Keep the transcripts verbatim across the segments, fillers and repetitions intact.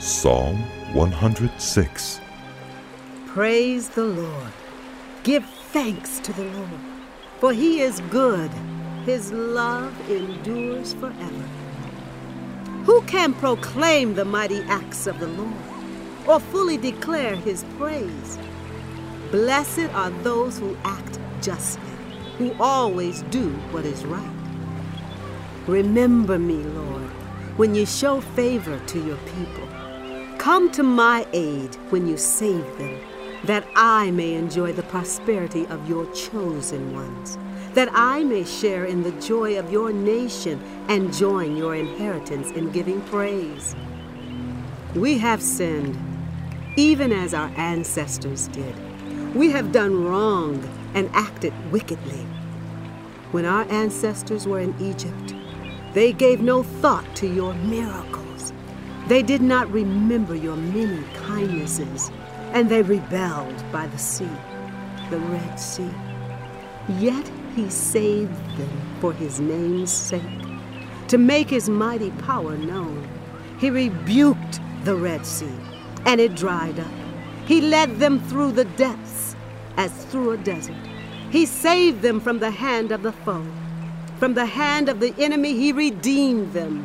Psalm one hundred six. Praise the Lord. Give thanks to the Lord, for he is good. His love endures forever. Who can proclaim the mighty acts of the Lord, or fully declare his praise? Blessed are those who act justly, who always do what is right. Remember me, Lord, when you show favor to your people. Come to my aid when you save them, that I may enjoy the prosperity of your chosen ones, that I may share in the joy of your nation and join your inheritance in giving praise. We have sinned, even as our ancestors did. We have done wrong and acted wickedly. When our ancestors were in Egypt, they gave no thought to your miracles. They did not remember your many kindnesses, and they rebelled by the sea, the Red Sea. Yet he saved them for his name's sake, to make his mighty power known. He rebuked the Red Sea, and it dried up. He led them through the depths as through a desert. He saved them from the hand of the foe. From the hand of the enemy he redeemed them.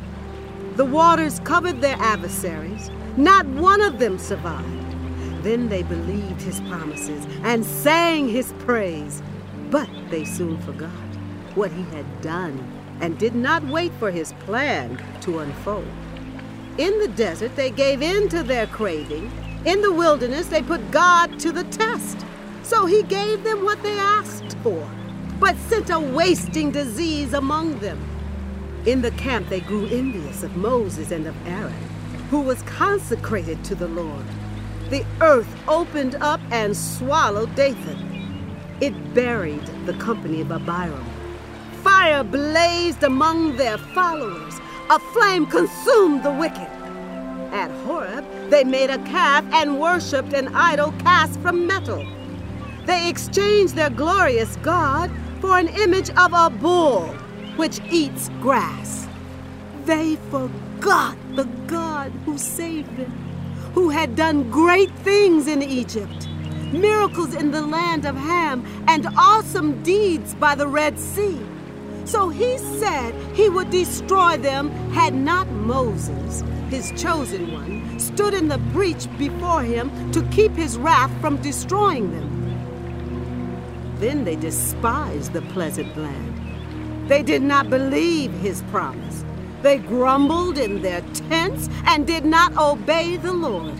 The waters covered their adversaries. Not one of them survived. Then they believed his promises and sang his praise. But they soon forgot what he had done and did not wait for his plan to unfold. In the desert, they gave in to their craving. In the wilderness, they put God to the test. So he gave them what they asked for, but sent a wasting disease among them. In the camp, they grew envious of Moses and of Aaron, who was consecrated to the Lord. The earth opened up and swallowed Dathan. It buried the company of Abiram. Fire blazed among their followers. A flame consumed the wicked. At Horeb, they made a calf and worshipped an idol cast from metal. They exchanged their glorious God for an image of a bull, which eats grass. They forgot the God who saved them, who had done great things in Egypt, miracles in the land of Ham, and awesome deeds by the Red Sea. So he said he would destroy them had not Moses, his chosen one, stood in the breach before him to keep his wrath from destroying them. Then they despised the pleasant land. They did not believe his promise. They grumbled in their tents and did not obey the Lord.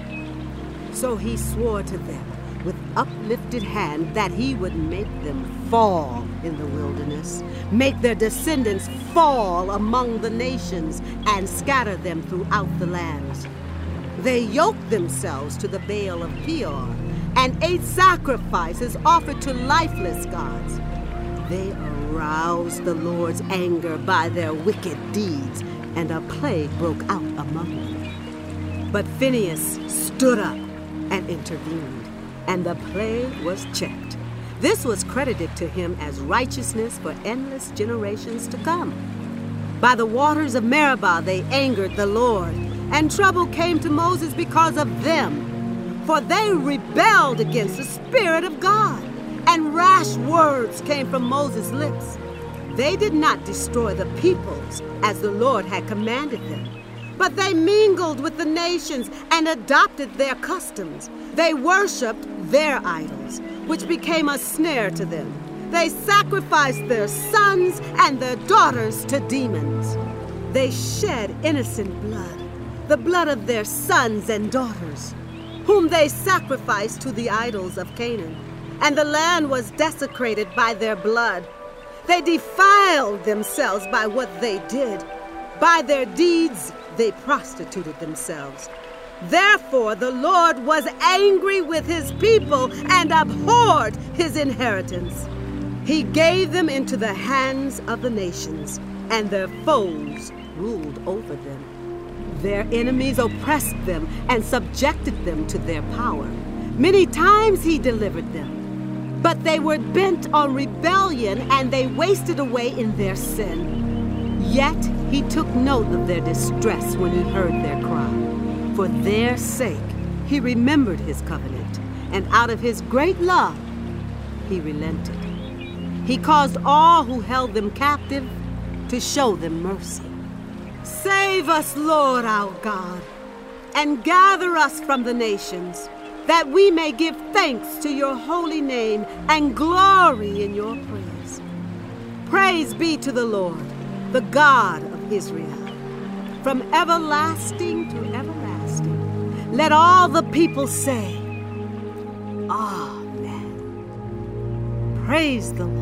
So he swore to them with uplifted hand that he would make them fall in the wilderness, make their descendants fall among the nations, and scatter them throughout the lands. They yoked themselves to the Baal of Peor and ate sacrifices offered to lifeless gods. They aroused the Lord's anger by their wicked deeds, and a plague broke out among them. But Phinehas stood up and intervened, and the plague was checked. This was credited to him as righteousness for endless generations to come. By the waters of Meribah they angered the Lord, and trouble came to Moses because of them. For they rebelled against the Spirit of God, and rash words came from Moses' lips. They did not destroy the peoples as the Lord had commanded them, but they mingled with the nations and adopted their customs. They worshipped their idols, which became a snare to them. They sacrificed their sons and their daughters to demons. They shed innocent blood, the blood of their sons and daughters, whom they sacrificed to the idols of Canaan, and the land was desecrated by their blood. They defiled themselves by what they did. By their deeds, they prostituted themselves. Therefore, the Lord was angry with his people and abhorred his inheritance. He gave them into the hands of the nations, and their foes ruled over them. Their enemies oppressed them and subjected them to their power. Many times he delivered them, but they were bent on rebellion, and they wasted away in their sin. Yet he took note of their distress when he heard their cry. For their sake, he remembered his covenant, and out of his great love, he relented. He caused all who held them captive to show them mercy. Save us, Lord our God, and gather us from the nations, that we may give thanks to your holy name and glory in your praise. Praise be to the Lord, the God of Israel, from everlasting to everlasting. Let all the people say, Amen. Praise the Lord.